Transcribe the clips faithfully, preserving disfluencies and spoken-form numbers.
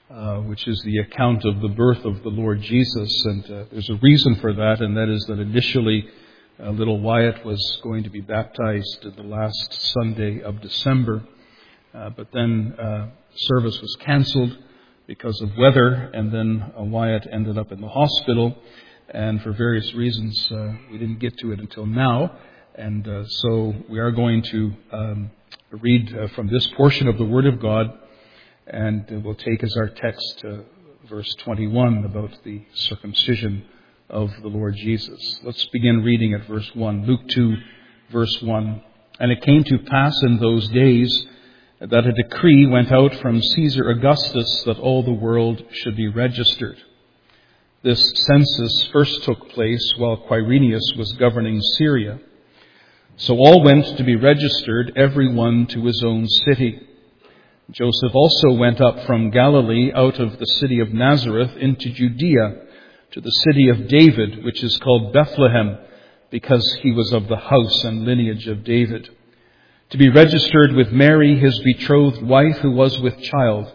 uh, which is the account of the birth of the Lord Jesus. And uh, there's a reason for that, and that is that initially uh, little Wyatt was going to be baptized the last Sunday of December. Uh, but then uh, service was canceled because of weather, and then uh, Wyatt ended up in the hospital. And for various reasons, uh, we didn't get to it until now. And uh, so we are going to um, read uh, from this portion of the Word of God, and uh, we'll take as our text uh, verse twenty-one about the circumcision of the Lord Jesus. Let's begin reading at verse one. Luke two, verse one. And it came to pass in those days that a decree went out from Caesar Augustus that all the world should be registered. This census first took place while Quirinius was governing Syria. So all went to be registered, every one to his own city. Joseph also went up from Galilee out of the city of Nazareth into Judea to the city of David, which is called Bethlehem, because he was of the house and lineage of David, to be registered with Mary, his betrothed wife, who was with child.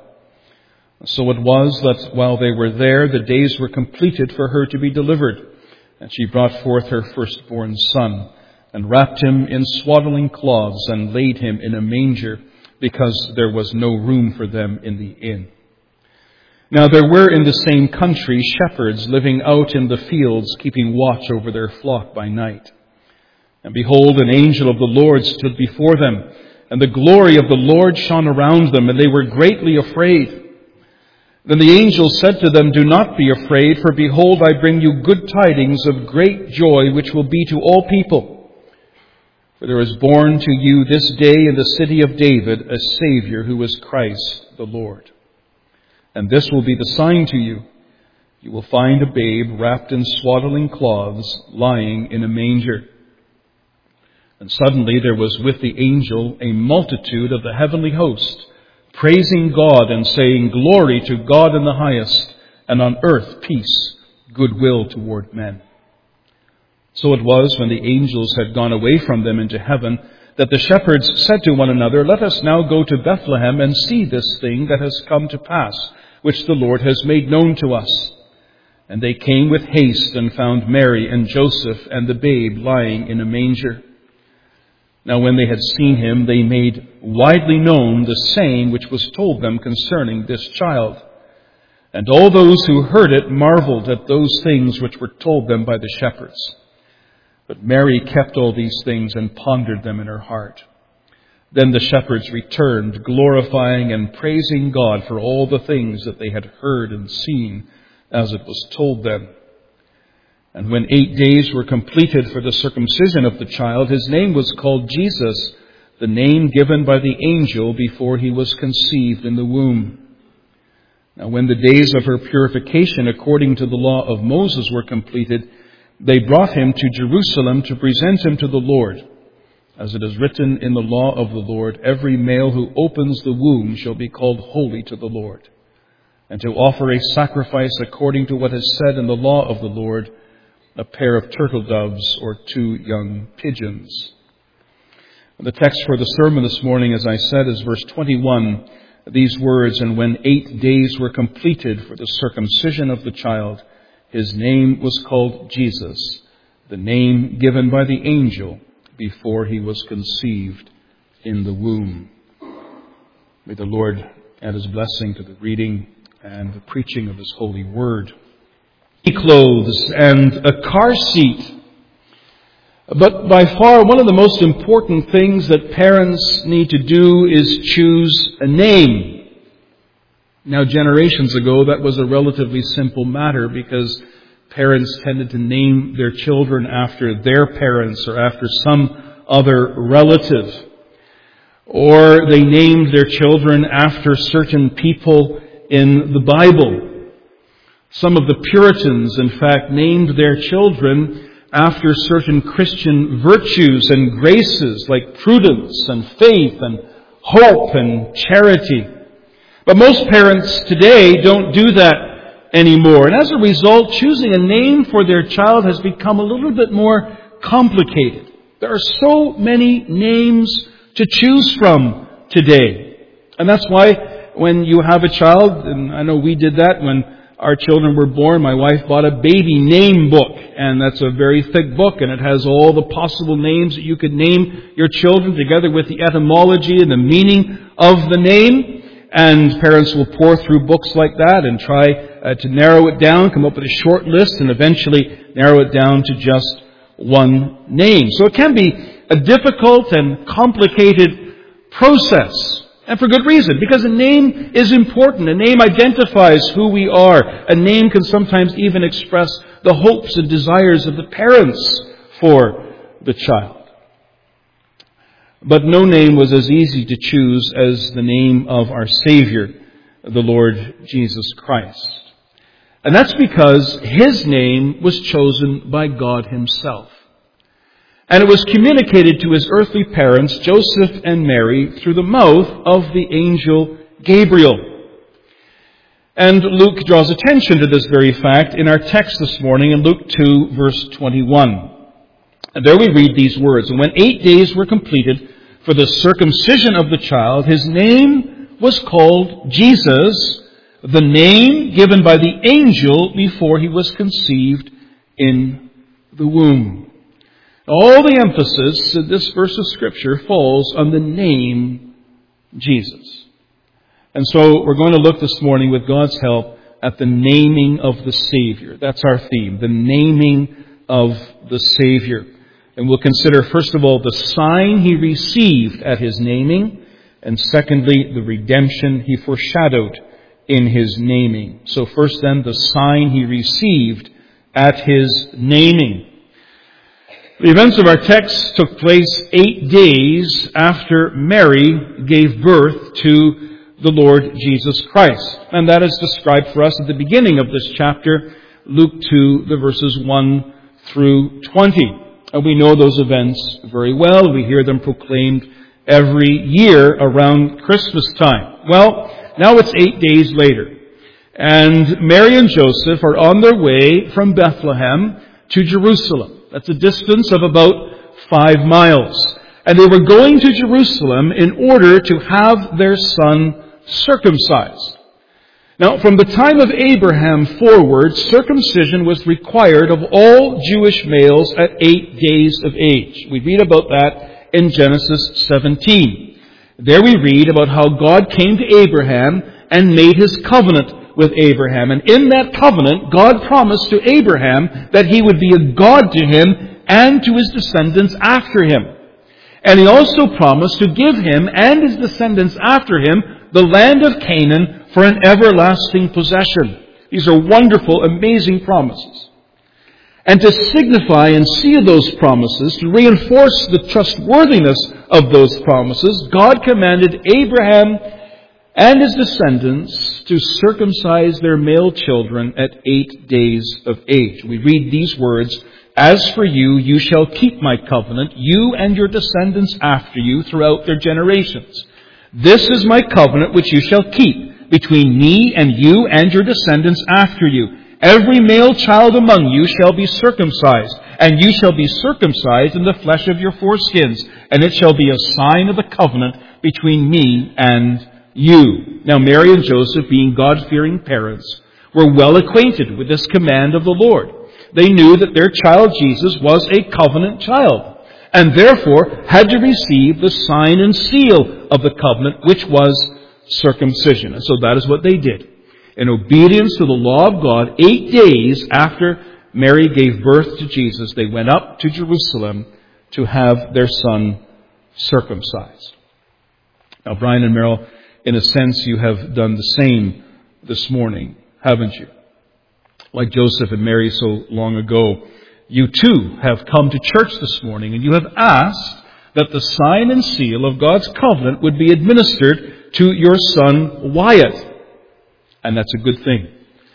So it was that while they were there, the days were completed for her to be delivered. And she brought forth her firstborn son, and wrapped him in swaddling cloths, and laid him in a manger, because there was no room for them in the inn. Now there were in the same country shepherds living out in the fields, keeping watch over their flock by night. And behold, an angel of the Lord stood before them, and the glory of the Lord shone around them, and they were greatly afraid. Then the angel said to them, "Do not be afraid, for behold, I bring you good tidings of great joy, which will be to all people. For there is born to you this day in the city of David a Savior, who is Christ the Lord. And this will be the sign to you. You will find a babe wrapped in swaddling cloths, lying in a manger." And suddenly there was with the angel a multitude of the heavenly host, praising God and saying, "Glory to God in the highest, and on earth peace, goodwill toward men." So it was, when the angels had gone away from them into heaven, that the shepherds said to one another, "Let us now go to Bethlehem and see this thing that has come to pass, which the Lord has made known to us." And they came with haste and found Mary and Joseph and the babe lying in a manger. Now when they had seen him, they made widely known the saying which was told them concerning this child. And all those who heard it marveled at those things which were told them by the shepherds. But Mary kept all these things and pondered them in her heart. Then the shepherds returned, glorifying and praising God for all the things that they had heard and seen, as it was told them. And when eight days were completed for the circumcision of the child, his name was called Jesus, the name given by the angel before he was conceived in the womb. Now when the days of her purification according to the law of Moses were completed, they brought him to Jerusalem to present him to the Lord. As it is written in the law of the Lord, "Every male who opens the womb shall be called holy to the Lord," and to offer a sacrifice according to what is said in the law of the Lord, a pair of turtle doves or two young pigeons. The text for the sermon this morning, as I said, is verse twenty-one. These words, "And when eight days were completed for the circumcision of the child, his name was called Jesus, the name given by the angel before he was conceived in the womb." May the Lord add his blessing to the reading and the preaching of his holy word. Clothes and a car seat. But by far one of the most important things that parents need to do is choose a name. Now, generations ago, that was a relatively simple matter because parents tended to name their children after their parents or after some other relative. Or they named their children after certain people in the Bible. Some of the Puritans, in fact, named their children after certain Christian virtues and graces like prudence and faith and hope and charity. But most parents today don't do that anymore. And as a result, choosing a name for their child has become a little bit more complicated. There are so many names to choose from today. And that's why when you have a child, and I know we did that when our children were born, my wife bought a baby name book, and that's a very thick book, and it has all the possible names that you could name your children together with the etymology and the meaning of the name. And parents will pour through books like that and try uh, to narrow it down, come up with a short list, and eventually narrow it down to just one name. So it can be a difficult and complicated process. And for good reason, because a name is important. A name identifies who we are. A name can sometimes even express the hopes and desires of the parents for the child. But no name was as easy to choose as the name of our Savior, the Lord Jesus Christ. And that's because His name was chosen by God Himself. And it was communicated to His earthly parents, Joseph and Mary, through the mouth of the angel Gabriel. And Luke draws attention to this very fact in our text this morning in Luke two, verse twenty-one. And there we read these words, "And when eight days were completed for the circumcision of the child, His name was called Jesus, the name given by the angel before He was conceived in the womb." All the emphasis in this verse of Scripture falls on the name Jesus. And so we're going to look this morning with God's help at the naming of the Savior. That's our theme, the naming of the Savior. And we'll consider, first of all, the sign He received at His naming, and secondly, the redemption He foreshadowed in His naming. So first then, the sign He received at His naming. The events of our text took place eight days after Mary gave birth to the Lord Jesus Christ. And that is described for us at the beginning of this chapter, Luke two, the verses one through twenty. And we know those events very well. We hear them proclaimed every year around Christmas time. Well, now it's eight days later. And Mary and Joseph are on their way from Bethlehem to Jerusalem. That's a distance of about five miles. And they were going to Jerusalem in order to have their son circumcised. Now, from the time of Abraham forward, circumcision was required of all Jewish males at eight days of age. We read about that in Genesis seventeen. There we read about how God came to Abraham and made His covenant with Abraham. And in that covenant, God promised to Abraham that He would be a God to him and to his descendants after him. And He also promised to give him and his descendants after him the land of Canaan for an everlasting possession. These are wonderful, amazing promises. And to signify and seal those promises, to reinforce the trustworthiness of those promises, God commanded Abraham and his descendants to circumcise their male children at eight days of age. We read these words, "As for you, you shall keep my covenant, you and your descendants after you throughout their generations. This is my covenant which you shall keep between me and you and your descendants after you. Every male child among you shall be circumcised, and you shall be circumcised in the flesh of your foreskins, and it shall be a sign of the covenant between me and you." Now, Mary and Joseph, being God-fearing parents, were well acquainted with this command of the Lord. They knew that their child Jesus was a covenant child, and therefore had to receive the sign and seal of the covenant, which was circumcision. And so that is what they did. In obedience to the law of God, eight days after Mary gave birth to Jesus, they went up to Jerusalem to have their son circumcised. Now, Brian and Merrill, in a sense, you have done the same this morning, haven't you? Like Joseph and Mary so long ago, you too have come to church this morning and you have asked that the sign and seal of God's covenant would be administered to your son Wyatt. And that's a good thing.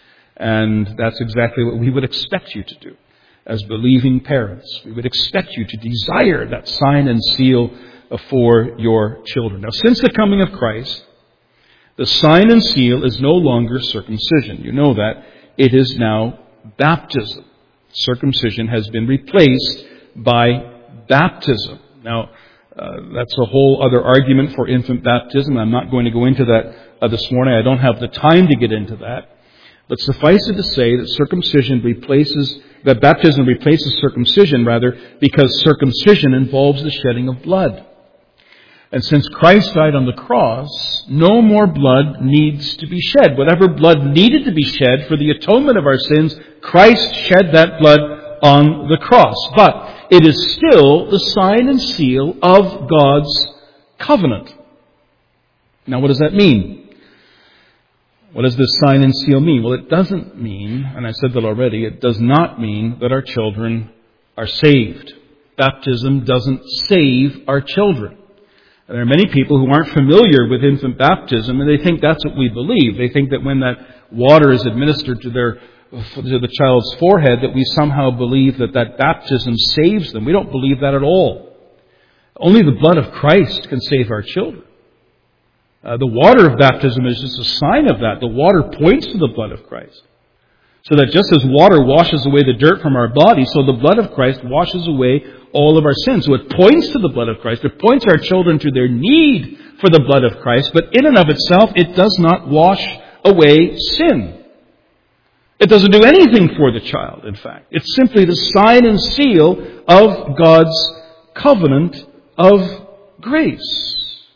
And that's exactly what we would expect you to do as believing parents. We would expect you to desire that sign and seal for your children. Now, since the coming of Christ, the sign and seal is no longer circumcision. You know that. It is now baptism. Circumcision has been replaced by baptism. Now, Uh, that's a whole other argument for infant baptism. I'm not going to go into that uh, this morning. I don't have the time to get into that. But suffice it to say that circumcision replaces, that baptism replaces circumcision, rather, because circumcision involves the shedding of blood. And since Christ died on the cross, no more blood needs to be shed. Whatever blood needed to be shed for the atonement of our sins, Christ shed that blood on the cross. But it is still the sign and seal of God's covenant. Now, what does that mean? What does this sign and seal mean? Well, it doesn't mean, and I said that already, it does not mean that our children are saved. Baptism doesn't save our children. There are many people who aren't familiar with infant baptism, and they think that's what we believe. They think that when that water is administered to their to the child's forehead, that we somehow believe that that baptism saves them. We don't believe that at all. Only the blood of Christ can save our children. Uh, the water of baptism is just a sign of that. The water points to the blood of Christ. So that just as water washes away the dirt from our body, so the blood of Christ washes away all of our sins. So it points to the blood of Christ. It points our children to their need for the blood of Christ. But in and of itself, it does not wash away sin. It doesn't do anything for the child, in fact. It's simply the sign and seal of God's covenant of grace.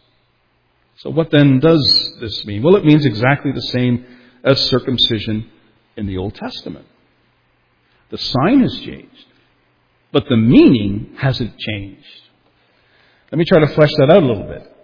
So what then does this mean? Well, it means exactly the same as circumcision in the Old Testament. The sign has changed, but the meaning hasn't changed. Let me try to flesh that out a little bit.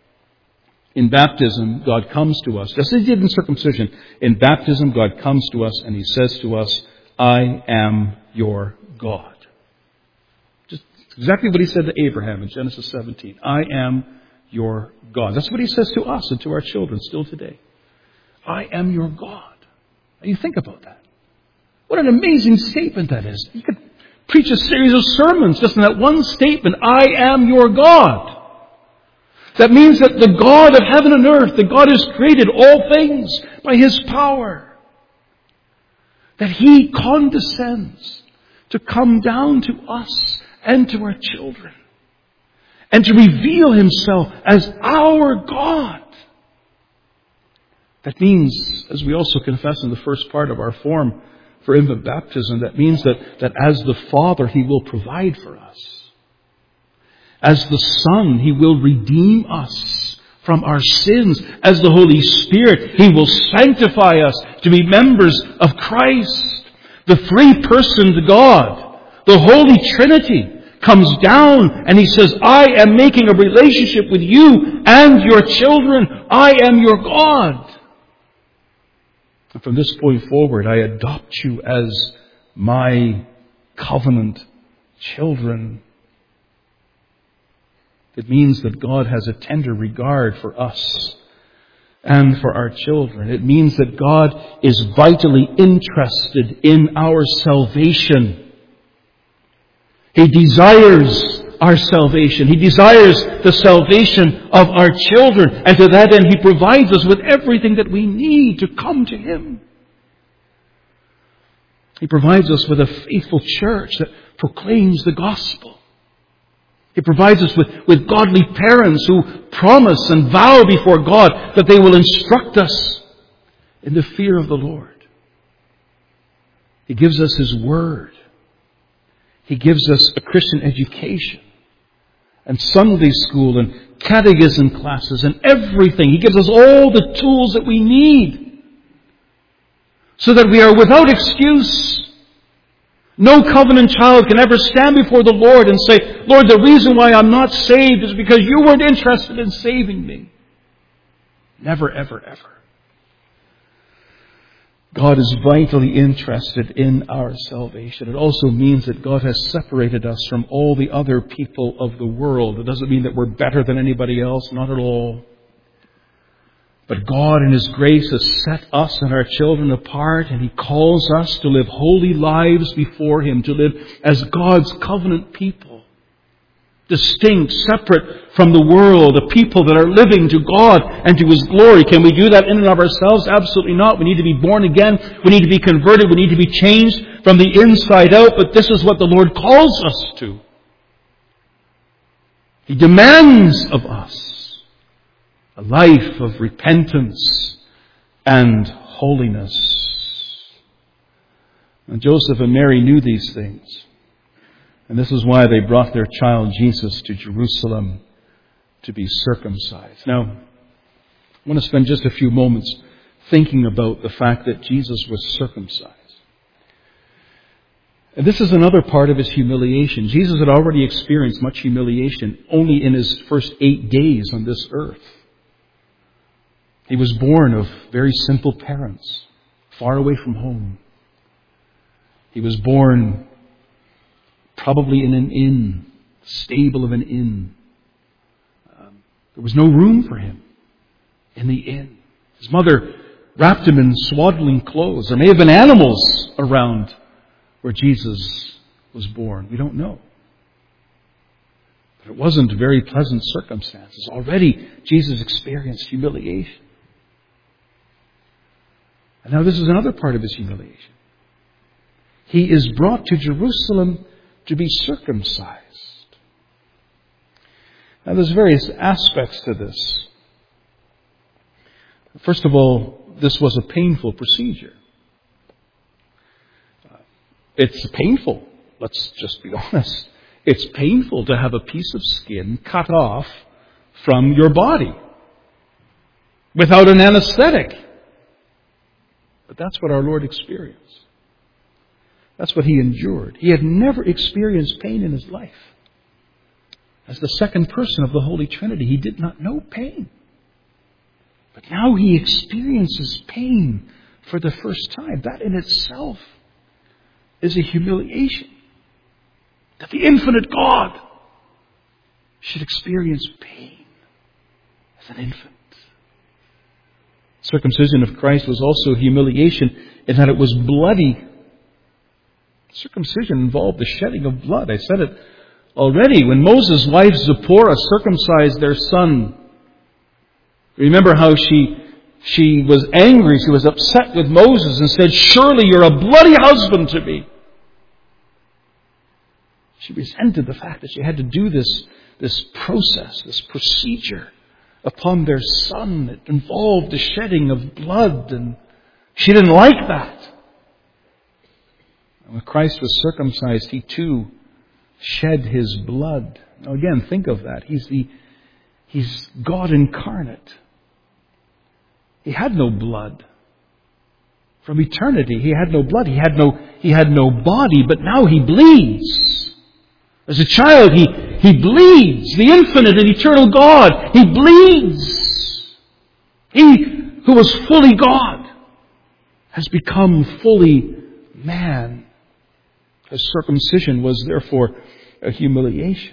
In baptism, God comes to us, just as He did in circumcision. In baptism, God comes to us and He says to us, I am your God. Just exactly what He said to Abraham in Genesis seventeen. I am your God. That's what He says to us and to our children still today. I am your God. Now you think about that. What an amazing statement that is. You could preach a series of sermons just in that one statement, I am your God. That means that the God of heaven and earth, the God who has created all things by His power, that He condescends to come down to us and to our children and to reveal Himself as our God. That means, as we also confess in the first part of our form for infant baptism, that means that, that as the Father, He will provide for us. As the Son, He will redeem us from our sins. As the Holy Spirit, He will sanctify us to be members of Christ. The three-personed God, the Holy Trinity, comes down and He says, I am making a relationship with you and your children. I am your God. And from this point forward, I adopt you as my covenant children. It means that God has a tender regard for us and for our children. It means that God is vitally interested in our salvation. He desires our salvation. He desires the salvation of our children. And to that end, He provides us with everything that we need to come to Him. He provides us with a faithful church that proclaims the gospel. He provides us with, with godly parents who promise and vow before God that they will instruct us in the fear of the Lord. He gives us His Word. He gives us a Christian education and Sunday school and catechism classes and everything. He gives us all the tools that we need so that we are without excuse. No covenant child can ever stand before the Lord and say, Lord, the reason why I'm not saved is because you weren't interested in saving me. Never, ever, ever. God is vitally interested in our salvation. It also means that God has separated us from all the other people of the world. It doesn't mean that we're better than anybody else, not at all. But God in His grace has set us and our children apart, and He calls us to live holy lives before Him, to live as God's covenant people. Distinct, separate from the world, a people that are living to God and to His glory. Can we do that in and of ourselves? Absolutely not. We need to be born again. We need to be converted. We need to be changed from the inside out. But this is what the Lord calls us to. He demands of us a life of repentance and holiness. And Joseph and Mary knew these things. And this is why they brought their child Jesus to Jerusalem to be circumcised. Now, I want to spend just a few moments thinking about the fact that Jesus was circumcised. And this is another part of his humiliation. Jesus had already experienced much humiliation only in his first eight days on this earth. He was born of very simple parents, far away from home. He was born probably in an inn, stable of an inn. Um, there was no room for him in the inn. His mother wrapped him in swaddling clothes. There may have been animals around where Jesus was born. We don't know. But it wasn't very pleasant circumstances. Already Jesus experienced humiliation. And now this is another part of his humiliation. He is brought to Jerusalem to be circumcised. Now there's various aspects to this. First of all, this was a painful procedure. It's painful. Let's just be honest. It's painful to have a piece of skin cut off from your body without an anesthetic. But that's what our Lord experienced. That's what he endured. He had never experienced pain in his life. As the second person of the Holy Trinity, he did not know pain. But now he experiences pain for the first time. That in itself is a humiliation. That the infinite God should experience pain as an infant. Circumcision of Christ was also humiliation in that it was bloody. Circumcision involved the shedding of blood. I said it already. When Moses' wife Zipporah circumcised their son, remember how she she was angry, she was upset with Moses and said, "Surely you're a bloody husband to me." She resented the fact that she had to do this, this process, this procedure upon their son. It involved the shedding of blood, and she didn't like that. And when Christ was circumcised, he too shed his blood. Now again, think of that. He's the He's God incarnate. He had no blood. From eternity, he had no blood. He had no, he had no body, but now he bleeds. As a child, he, he bleeds. The infinite and eternal God, he bleeds. He who was fully God has become fully man. His circumcision was therefore a humiliation.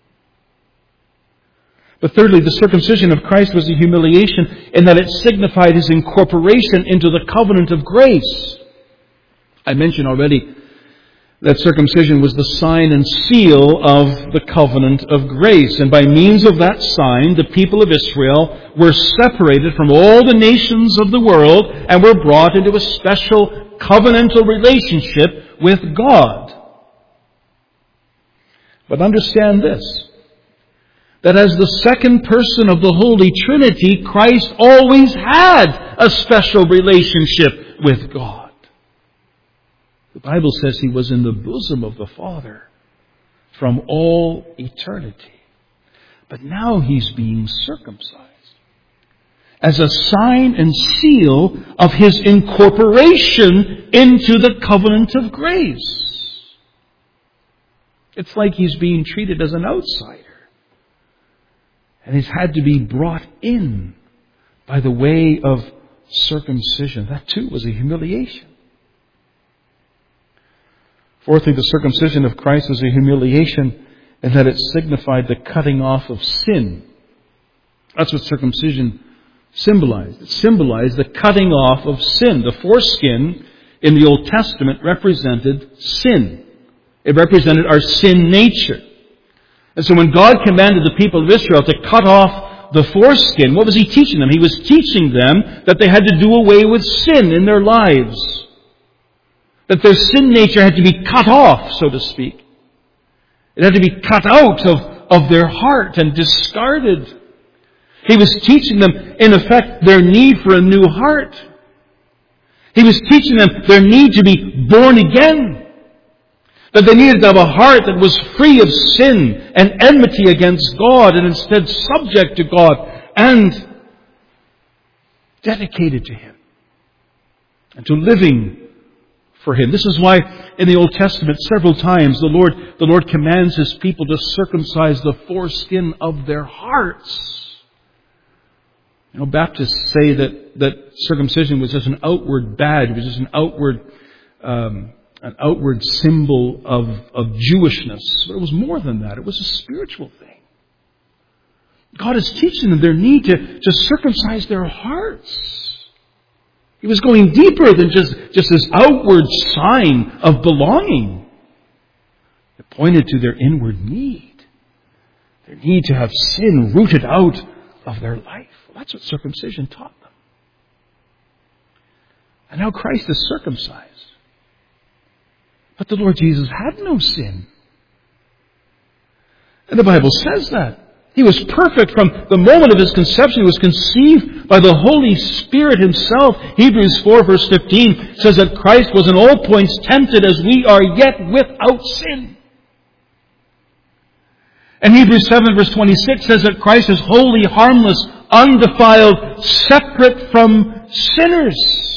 But thirdly, the circumcision of Christ was a humiliation in that it signified his incorporation into the covenant of grace. I mentioned already that circumcision was the sign and seal of the covenant of grace. And by means of that sign, the people of Israel were separated from all the nations of the world and were brought into a special covenantal relationship with God. But understand this, that as the second person of the Holy Trinity, Christ always had a special relationship with God. The Bible says he was in the bosom of the Father from all eternity. But now he's being circumcised as a sign and seal of his incorporation into the covenant of grace. It's like he's being treated as an outsider. And he's had to be brought in by the way of circumcision. That too was a humiliation. Fourthly, the circumcision of Christ was a humiliation in that it signified the cutting off of sin. That's what circumcision symbolized. It symbolized the cutting off of sin. The foreskin in the Old Testament represented sin. It represented our sin nature. And so when God commanded the people of Israel to cut off the foreskin, what was he teaching them? He was teaching them that they had to do away with sin in their lives. That their sin nature had to be cut off, so to speak. It had to be cut out of, of their heart and discarded. He was teaching them, in effect, their need for a new heart. He was teaching them their need to be born again. That they needed to have a heart that was free of sin and enmity against God and instead subject to God and dedicated to Him and to living for Him. This is why in the Old Testament several times the Lord, the Lord commands His people to circumcise the foreskin of their hearts. You know, Baptists say that, that circumcision was just an outward badge, it was just an outward um, an outward symbol of, of Jewishness. But it was more than that. It was a spiritual thing. God is teaching them their need to, to circumcise their hearts. He was going deeper than just, just this outward sign of belonging. It pointed to their inward need. Their need to have sin rooted out of their life. Well, that's what circumcision taught them. And now Christ is circumcised. But the Lord Jesus had no sin. And the Bible says that. He was perfect from the moment of His conception. He was conceived by the Holy Spirit Himself. Hebrews four verse fifteen says that Christ was in all points tempted as we are, yet without sin. And Hebrews seven verse twenty-six says that Christ is holy, harmless, undefiled, separate from sinners.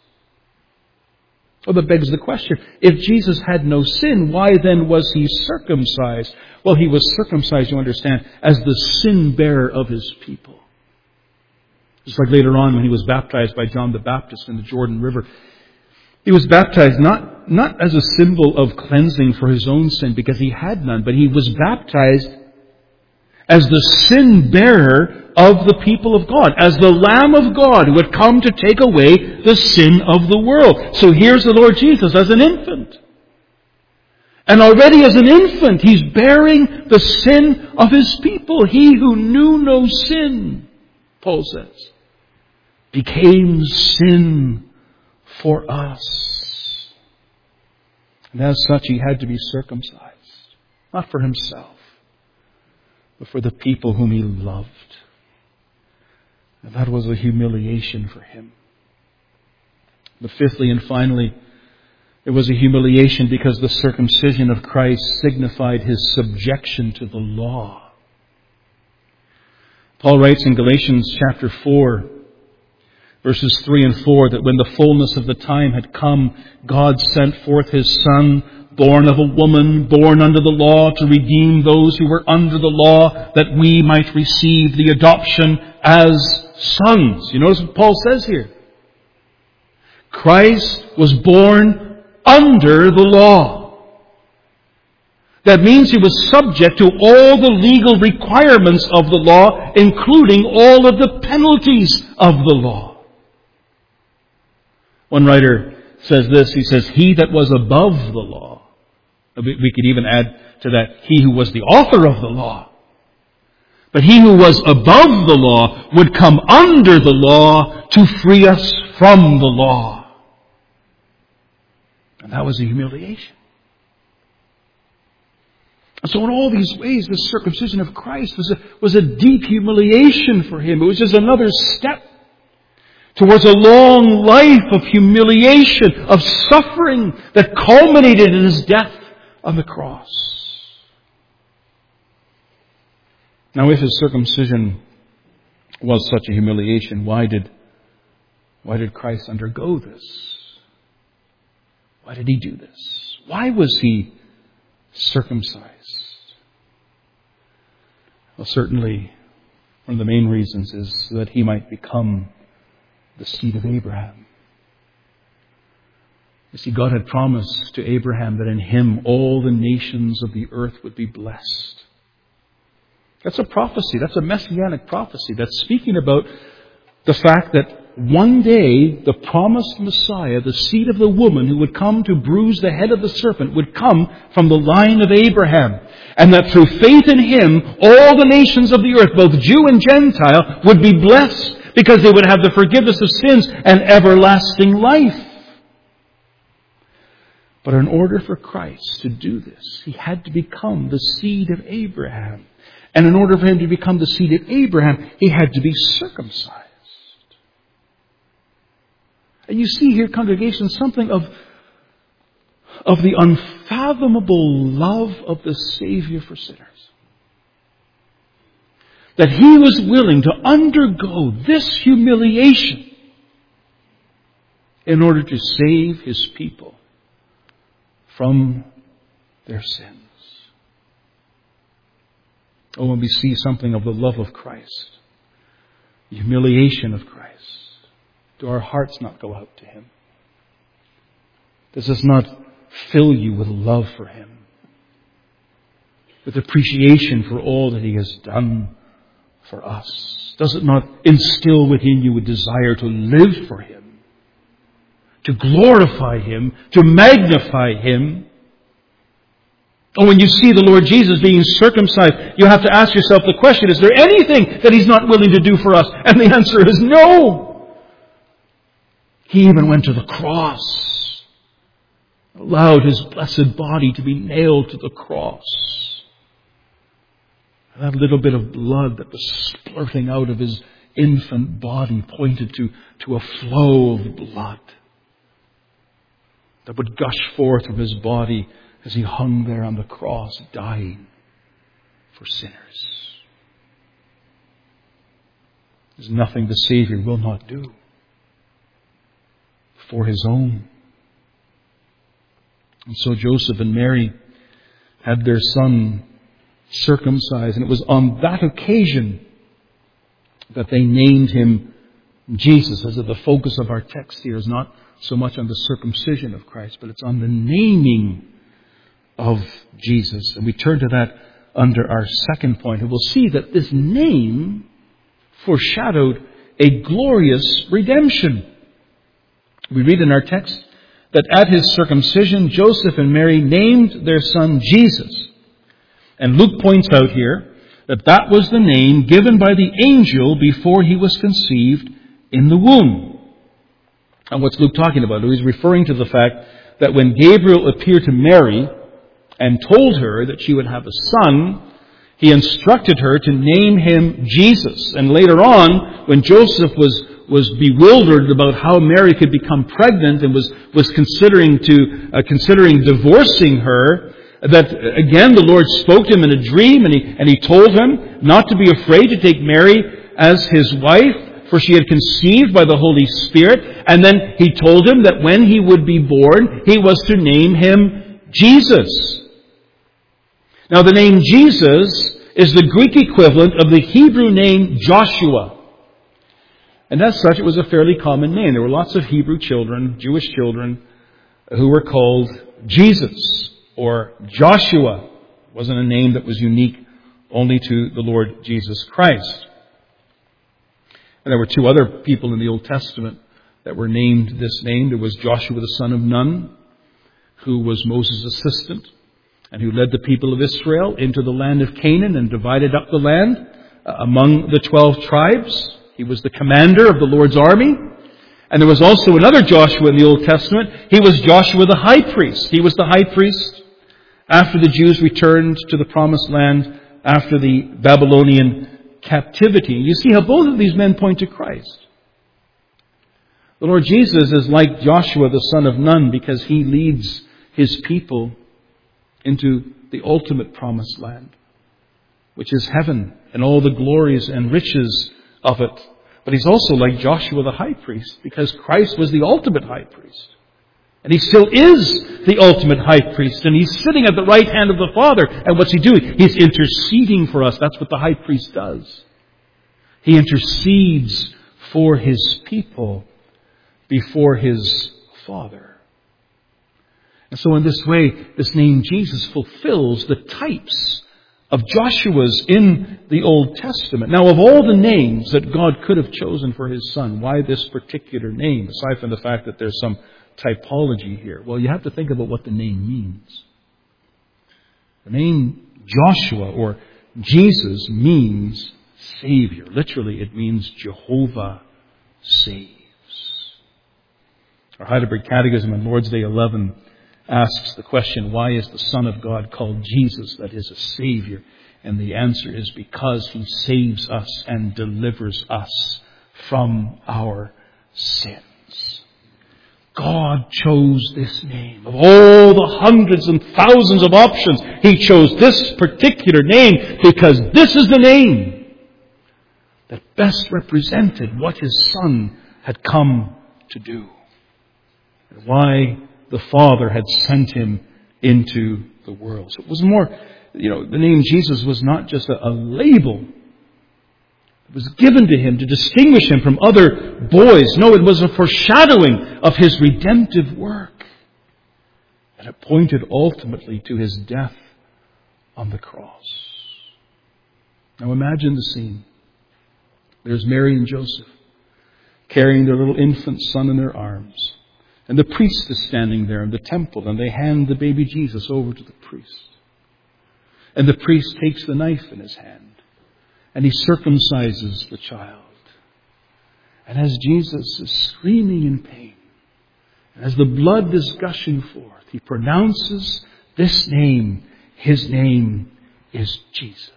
Well, that begs the question, if Jesus had no sin, why then was He circumcised? Well, He was circumcised, you understand, as the sin bearer of His people. Just like later on when He was baptized by John the Baptist in the Jordan River. He was baptized not, not as a symbol of cleansing for His own sin, because He had none, but He was baptized as the sin bearer of the people of God, as the Lamb of God who had come to take away the sin of the world. So here's the Lord Jesus as an infant. And already as an infant, He's bearing the sin of His people. He who knew no sin, Paul says, became sin for us. And as such, He had to be circumcised. Not for Himself, but for the people whom He loved. And that was a humiliation for Him. But fifthly and finally, it was a humiliation because the circumcision of Christ signified His subjection to the law. Paul writes in Galatians chapter four, verses three and four, that when the fullness of the time had come, God sent forth His Son, born of a woman, born under the law, to redeem those who were under the law, that we might receive the adoption as sons. You notice what Paul says here. Christ was born under the law. That means He was subject to all the legal requirements of the law, including all of the penalties of the law. One writer says this, he says, He that was above the law. We could even add to that, He who was the author of the law. But He who was above the law would come under the law to free us from the law. And that was a humiliation. And so in all these ways, the circumcision of Christ was a, was a deep humiliation for Him. It was just another step towards a long life of humiliation, of suffering that culminated in His death on the cross. Now, if His circumcision was such a humiliation, why did, why did Christ undergo this? Why did He do this? Why was He circumcised? Well, certainly, one of the main reasons is that He might become the seed of Abraham. You see, God had promised to Abraham that in him all the nations of the earth would be blessed. That's a prophecy. That's a messianic prophecy. That's speaking about the fact that one day the promised Messiah, the seed of the woman who would come to bruise the head of the serpent, would come from the line of Abraham. And that through faith in Him, all the nations of the earth, both Jew and Gentile, would be blessed because they would have the forgiveness of sins and everlasting life. But in order for Christ to do this, He had to become the seed of Abraham. And in order for him to become the seed of Abraham, he had to be circumcised. And you see here, congregation, something of, of the unfathomable love of the Savior for sinners. That he was willing to undergo this humiliation in order to save his people from their sins. Oh, when we see something of the love of Christ, the humiliation of Christ, do our hearts not go out to him? Does this not fill you with love for him? With appreciation for all that he has done for us? Does it not instill within you a desire to live for him? To glorify him? To magnify him? And when you see the Lord Jesus being circumcised, you have to ask yourself the question, is there anything that he's not willing to do for us? And the answer is no. He even went to the cross, allowed his blessed body to be nailed to the cross. And that little bit of blood that was splurting out of his infant body pointed to, to a flow of blood that would gush forth from his body as he hung there on the cross, dying for sinners. There's nothing the Savior will not do for his own. And so Joseph and Mary had their son circumcised, and it was on that occasion that they named him Jesus. As if the focus of our text here is not so much on the circumcision of Christ, but it's on the naming of Jesus. And we turn to that under our second point, and we'll see that this name foreshadowed a glorious redemption. We read in our text that at his circumcision, Joseph and Mary named their son Jesus. And Luke points out here that that was the name given by the angel before he was conceived in the womb. And what's Luke talking about? He's referring to the fact that when Gabriel appeared to Mary and told her that she would have a son, he instructed her to name him Jesus. And later on, when Joseph was was bewildered about how Mary could become pregnant and was, was considering to uh, considering divorcing her, that again the Lord spoke to him in a dream, and he and he told him not to be afraid to take Mary as his wife, for she had conceived by the Holy Spirit. And then he told him that when he would be born, he was to name him Jesus. Now the name Jesus is the Greek equivalent of the Hebrew name Joshua. And as such, it was a fairly common name. There were lots of Hebrew children, Jewish children, who were called Jesus or Joshua. It wasn't a name that was unique only to the Lord Jesus Christ. And there were two other people in the Old Testament that were named this name. There was Joshua the son of Nun, who was Moses' assistant, and who led the people of Israel into the land of Canaan and divided up the land among the twelve tribes. He was the commander of the Lord's army. And there was also another Joshua in the Old Testament. He was Joshua the high priest. He was the high priest after the Jews returned to the promised land after the Babylonian captivity. You see how both of these men point to Christ. The Lord Jesus is like Joshua the son of Nun because he leads his people into the ultimate promised land, which is heaven and all the glories and riches of it. But he's also like Joshua the high priest because Christ was the ultimate high priest. And he still is the ultimate high priest. And he's sitting at the right hand of the Father. And what's he doing? He's interceding for us. That's what the high priest does. He intercedes for his people before his Father. And so in this way, this name Jesus fulfills the types of Joshua's in the Old Testament. Now, of all the names that God could have chosen for his son, why this particular name, aside from the fact that there's some typology here? Well, you have to think about what the name means. The name Joshua or Jesus means Savior. Literally, it means Jehovah saves. Our Heidelberg Catechism on Lord's Day eleven asks the question, why is the Son of God called Jesus, that is, a Savior? And the answer is because He saves us and delivers us from our sins. God chose this name. Of all the hundreds and thousands of options, He chose this particular name because this is the name that best represented what His Son had come to do. And why the Father had sent Him into the world. So it was more, you know, the name Jesus was not just a, a label. It was given to Him to distinguish Him from other boys. No, it was a foreshadowing of His redemptive work. And it pointed ultimately to His death on the cross. Now imagine the scene. There's Mary and Joseph carrying their little infant son in their arms. And the priest is standing there in the temple, and they hand the baby Jesus over to the priest. And the priest takes the knife in his hand, and he circumcises the child. And as Jesus is screaming in pain, and as the blood is gushing forth, he pronounces this name. His name is Jesus.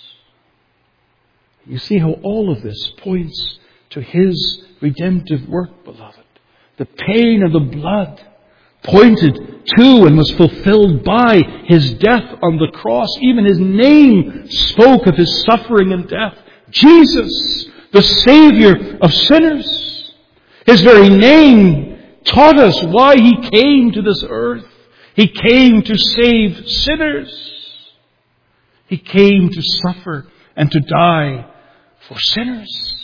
You see how all of this points to His redemptive work, beloved. The pain of the blood pointed to and was fulfilled by His death on the cross. Even His name spoke of His suffering and death. Jesus, the Savior of sinners. His very name taught us why He came to this earth. He came to save sinners. He came to suffer and to die for sinners.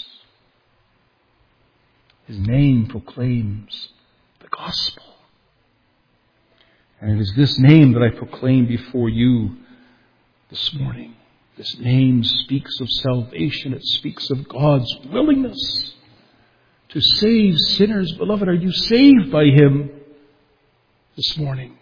His name proclaims the gospel. And it is this name that I proclaim before you this morning. This name speaks of salvation. It speaks of God's willingness to save sinners. Beloved, are you saved by Him this morning?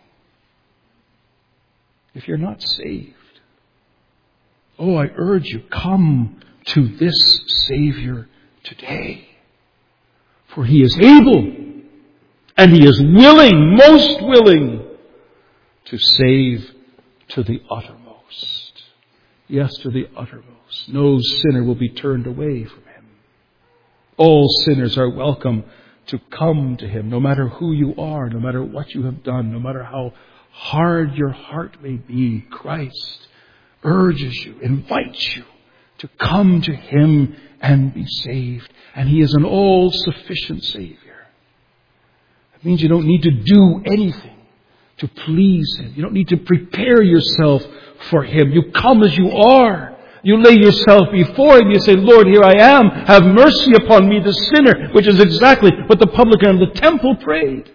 If you're not saved, oh, I urge you, come to this Savior today. For He is able, and He is willing, most willing, to save to the uttermost. Yes, to the uttermost. No sinner will be turned away from Him. All sinners are welcome to come to Him, no matter who you are, no matter what you have done, no matter how hard your heart may be. Christ urges you, invites you to come to Him and be saved. And He is an all-sufficient Savior. It means you don't need to do anything to please Him. You don't need to prepare yourself for Him. You come as you are. You lay yourself before Him. You say, Lord, here I am. Have mercy upon me, the sinner, which is exactly what the publican in the temple prayed.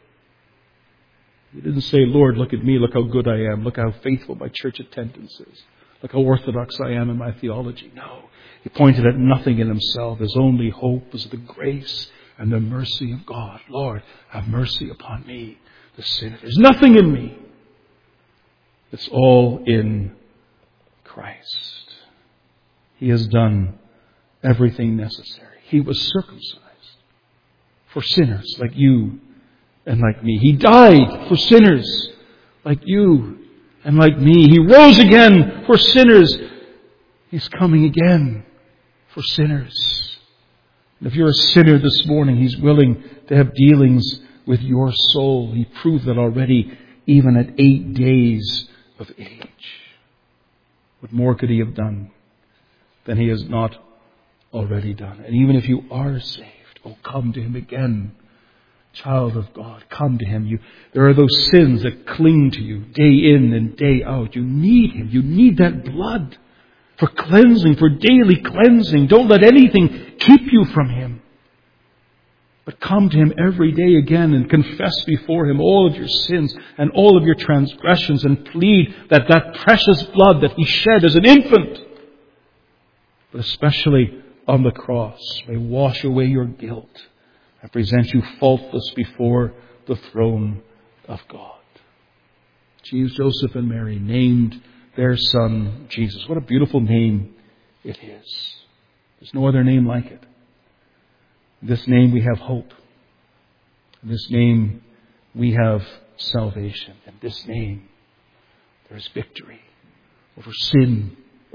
He didn't say, Lord, look at me. Look how good I am. Look how faithful my church attendance is. Look how orthodox I am in my theology. No. He pointed at nothing in himself. His only hope was the grace and the mercy of God. Lord, have mercy upon me, the sinner. There's nothing in me. It's all in Christ. He has done everything necessary. He was circumcised for sinners like you and like me. He died for sinners like you and like me. He rose again for sinners. He's coming again for sinners. And if you're a sinner this morning, He's willing to have dealings with your soul. He proved that already, even at eight days of age. What more could He have done than He has not already done? And even if you are saved, oh, come to Him again. Child of God, come to Him. You, there are those sins that cling to you day in and day out. You need Him. You need that blood for cleansing, for daily cleansing. Don't let anything keep you from Him. But come to Him every day again and confess before Him all of your sins and all of your transgressions and plead that that precious blood that He shed as an infant, but especially on the cross, may wash away your guilt and present you faultless before the throne of God. Jesus, Joseph, and Mary named their son Jesus. What a beautiful name it is. There's no other name like it. In this name we have hope. In this name we have salvation. In this name there is victory over sin,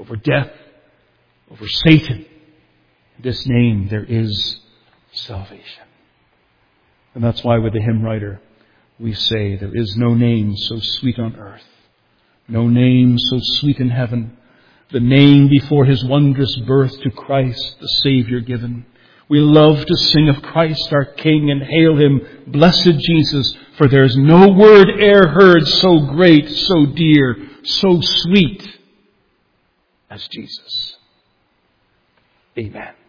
over death, over Satan. In this name there is salvation. And that's why with the hymn writer we say, there is no name so sweet on earth, no name so sweet in heaven, the name before His wondrous birth to Christ the Savior given. We love to sing of Christ our King and hail Him, blessed Jesus, for there is no word e'er heard so great, so dear, so sweet as Jesus. Amen.